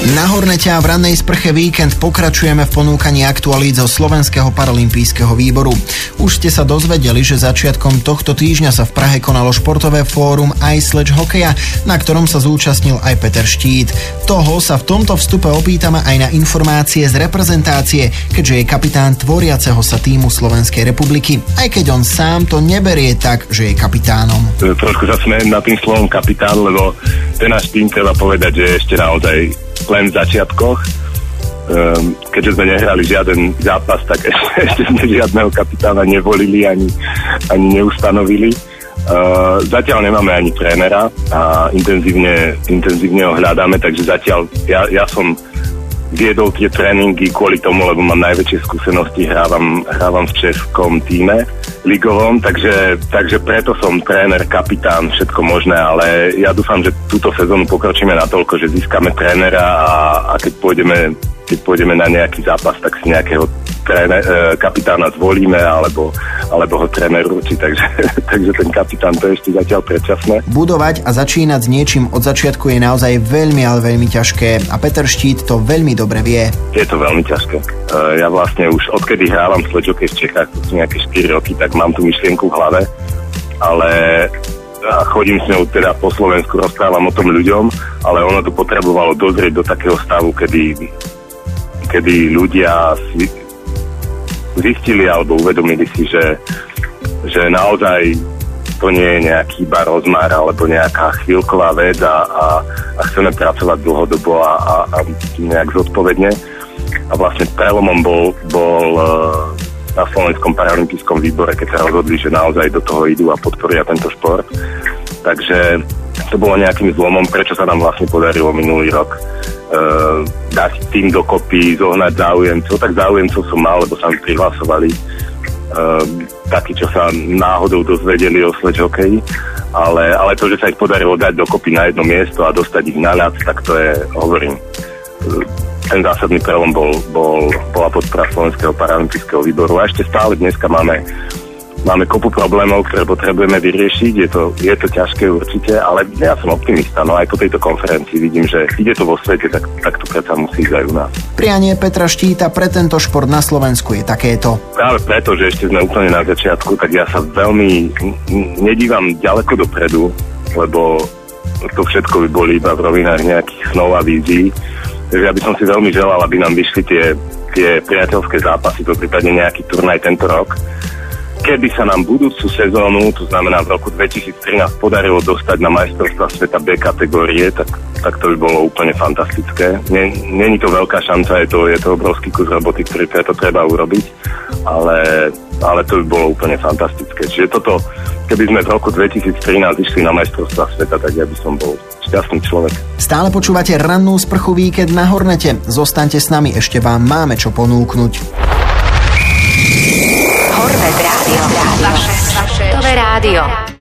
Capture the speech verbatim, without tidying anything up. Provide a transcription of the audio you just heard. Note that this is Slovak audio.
Na Hornete a v rannej sprche víkend pokračujeme v ponúkaní aktualít zo Slovenského paralympijského výboru. Už ste sa dozvedeli, že začiatkom tohto týždňa sa v Prahe konalo športové fórum Ice Sledge hokeja, na ktorom sa zúčastnil aj Peter Štít. Toho sa v tomto vstupe opýtame aj na informácie z reprezentácie, keďže je kapitán tvoriaceho sa tímu Slovenskej republiky, aj keď on sám to neberie tak, že je kapitánom. Trošku sa smejem na tým slovom kapitán, lebo ten náš tým treba povedať, že je ešte naozaj len v začiatkoch. Um, keďže sme nehrali žiaden zápas, tak ešte, ešte sme žiadneho kapitána nevolili ani, ani neustanovili. Uh, zatiaľ nemáme ani trénera a intenzívne, intenzívne ho hľadáme, takže zatiaľ ja, ja som viedol tie tréningy kvôli tomu, lebo mám najväčšie skúsenosti, hrávam, hrávam v českom týme ligovom, takže, takže preto som tréner, kapitán, všetko možné, ale ja dúfam, že túto sezónu pokročíme natoľko, že získame trénera a, a keď pôjdeme keď pôjdeme na nejaký zápas, tak si nejakého tréner, kapitána zvolíme, alebo, alebo ho tréner určí, takže, takže ten kapitán to je ešte zatiaľ predčasné. Budovať a začínať s niečím od začiatku je naozaj veľmi, ale veľmi ťažké a Peter Štít to veľmi dobre vie. Je to veľmi ťažké. Ja vlastne už odkedy hrávam sledge hokej v Čechách, to sú nejaké štyri roky, tak mám tú myšlienku v hlave, ale a chodím s ňou teda po Slovensku, rozprávam o tom ľuďom, ale ono to potrebovalo dozrieť do takého stavu, kedy kedy ľudia si zistili alebo uvedomili si, že, že naozaj to nie je nejaký iba rozmar alebo nejaká chvíľková vec a, a, a chceme pracovať dlhodobo a, a, a nejak zodpovedne. A vlastne prelomom bol, bol na Slovenskom paralympijskom výbore, keď sa rozhodli, že naozaj do toho idú a podporia tento šport. Takže to bolo nejakým zlomom, prečo sa nám vlastne podarilo minulý rok Uh, dať tým dokopy, zohnať záujemcov. Tak záujemcov som mal, lebo sa mi prihlasovali uh, takí, čo sa náhodou dozvedeli o sledge hokeji, ale, ale to, že sa ich podarilo dať dokopy na jedno miesto a dostať ich na ľad, tak to je, hovorím, uh, ten zásadný prelom bol, bol, bola podpora Slovenského paralympijského výboru a ešte stále dneska máme Máme kopu problémov, ktoré potrebujeme vyriešiť, je to, je to ťažké určite, ale ja som optimista, no aj po tejto konferencii vidím, že ide to vo svete, tak, tak to predsa musí ísť aj u nás. Prianie Petra Štíta pre tento šport na Slovensku je takéto. Práve preto, že ešte sme úplne na začiatku, tak ja sa veľmi nedívam ďaleko dopredu, lebo to všetko by boli iba v rovinách nejakých snov a vízií. Takže ja by som si veľmi želal, aby nám vyšli tie, tie priateľské zápasy, to prípadne nejaký turnaj tento rok. Keby sa nám budúcu sezónu, to znamená v roku dvetisíctrinásť, podarilo dostať na majstrovstvá sveta B kategórie, tak, tak to by bolo úplne fantastické. Není to veľká šanca, je to, je to obrovský kus roboty, ktorý preto treba urobiť, ale, ale to by bolo úplne fantastické. Čiže toto, keby sme v roku dvetisíctrinásť išli na majstrovstvá sveta, tak ja by som bol šťastný človek. Stále počúvate rannú sprchu víkend na Hornete. Zostaňte s nami, ešte vám máme čo ponúknuť. Hornet rádio. Vaše, vaše, rádio.